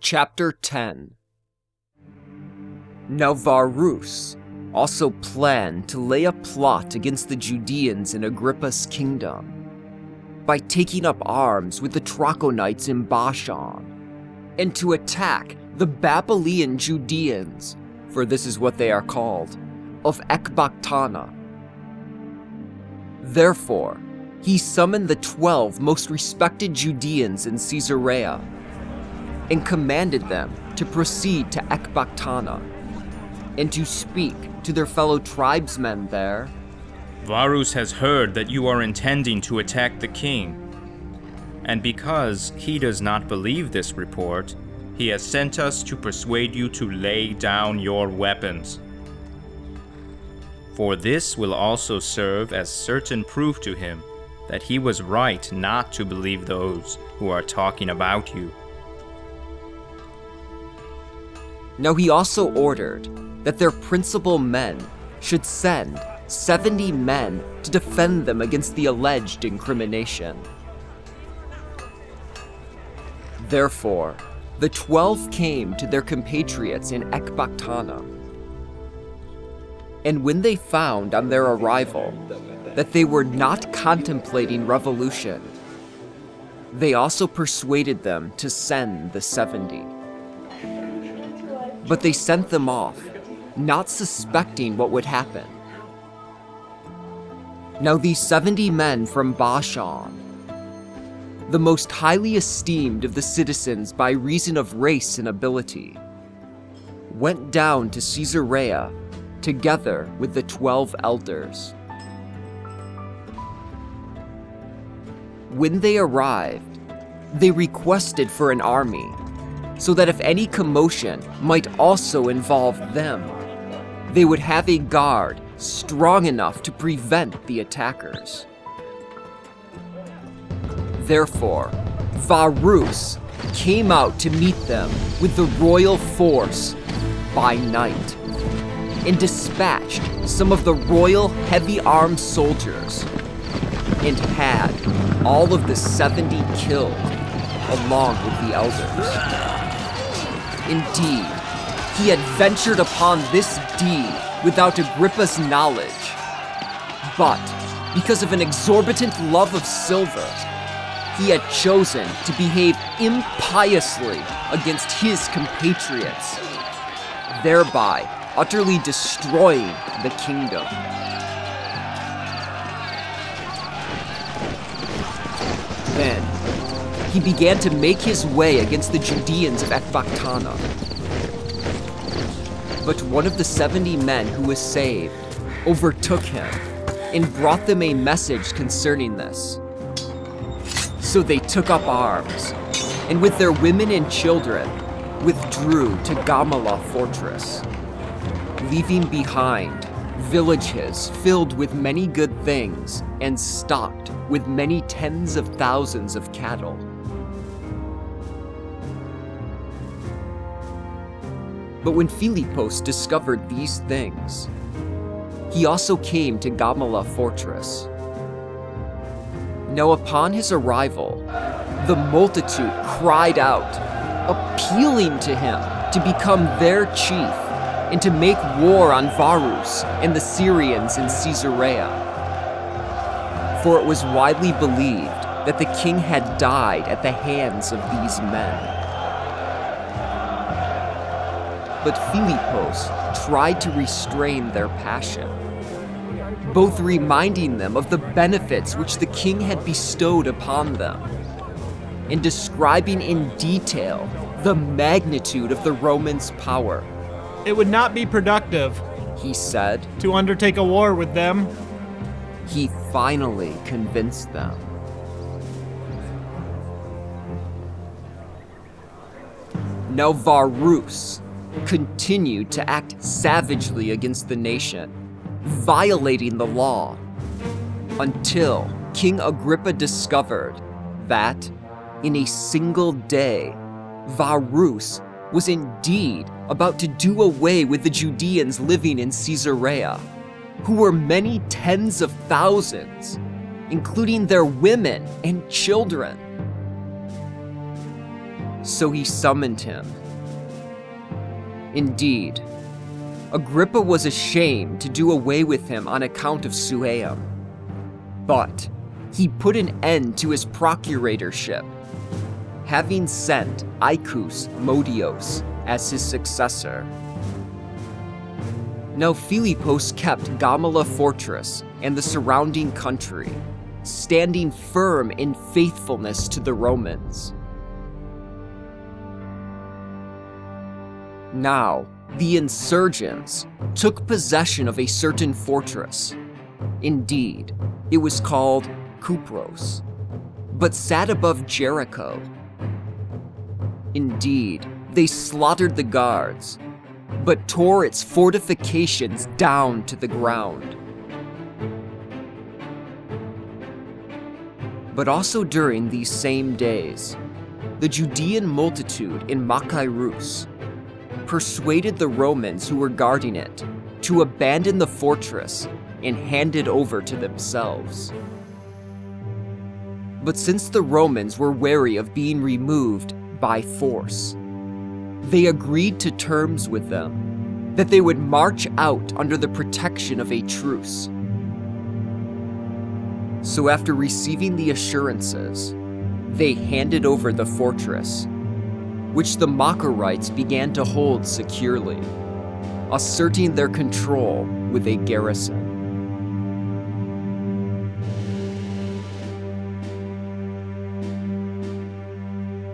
Chapter 10. Now Varus also planned to lay a plot against the Judeans in Agrippa's kingdom by taking up arms with the Trachonites in Bashan, and to attack the Babylonian Judeans, for this is what they are called, of Ecbatana. Therefore, he summoned the 12 most respected Judeans in Caesarea, and commanded them to proceed to Ecbatana, and to speak to their fellow tribesmen there. Varus has heard that you are intending to attack the king, and because he does not believe this report, he has sent us to persuade you to lay down your weapons. For this will also serve as certain proof to him that he was right not to believe those who are talking about you. Now he also ordered that their principal men should send 70 men to defend them against the alleged incrimination. Therefore, the 12 came to their compatriots in Ecbatana. And when they found on their arrival that they were not contemplating revolution, they also persuaded them to send the 70. But they sent them off, not suspecting what would happen. Now these 70 men from Bashan, the most highly esteemed of the citizens by reason of race and ability, went down to Caesarea together with the 12 elders. When they arrived, they requested for an army, so that if any commotion might also involve them, they would have a guard strong enough to prevent the attackers. Therefore, Varus came out to meet them with the royal force by night, and dispatched some of the royal heavy-armed soldiers, and had all of the 70 killed, along with the elders. Indeed, he had ventured upon this deed without Agrippa's knowledge, but because of an exorbitant love of silver, he had chosen to behave impiously against his compatriots, thereby utterly destroying the kingdom. Then, he began to make his way against the Judeans of Ecbatana. But one of the 70 men who was saved overtook him and brought them a message concerning this. So they took up arms, and with their women and children, withdrew to Gamala fortress, leaving behind villages filled with many good things and stocked with many tens of thousands of cattle. But when Philippus discovered these things, he also came to Gamala fortress. Now upon his arrival, the multitude cried out, appealing to him to become their chief and to make war on Varus and the Syrians in Caesarea. For it was widely believed that the king had died at the hands of these men. But Philippus tried to restrain their passion, both reminding them of the benefits which the king had bestowed upon them, and describing in detail the magnitude of the Romans' power. It would not be productive, he said, to undertake a war with them. He finally convinced them. Now Varus continued to act savagely against the nation, violating the law, until King Agrippa discovered that, in a single day, Varus was indeed about to do away with the Judeans living in Caesarea, who were many tens of thousands, including their women and children. so he summoned him. Indeed, Agrippa was ashamed to do away with him on account of Sueum, but he put an end to his procuratorship, having sent Aicus Modius as his successor. Now Philippos kept Gamala fortress and the surrounding country, standing firm in faithfulness to the Romans. Now, the insurgents took possession of a certain fortress. Indeed, it was called Cupros, but sat above Jericho. Indeed, they slaughtered the guards, but tore its fortifications down to the ground. But also during these same days, the Judean multitude in Machaerus persuaded the Romans who were guarding it to abandon the fortress and hand it over to themselves. But since the Romans were wary of being removed by force, they agreed to terms with them that they would march out under the protection of a truce. So after receiving the assurances, they handed over the fortress, which the Macharites began to hold securely, asserting their control with a garrison.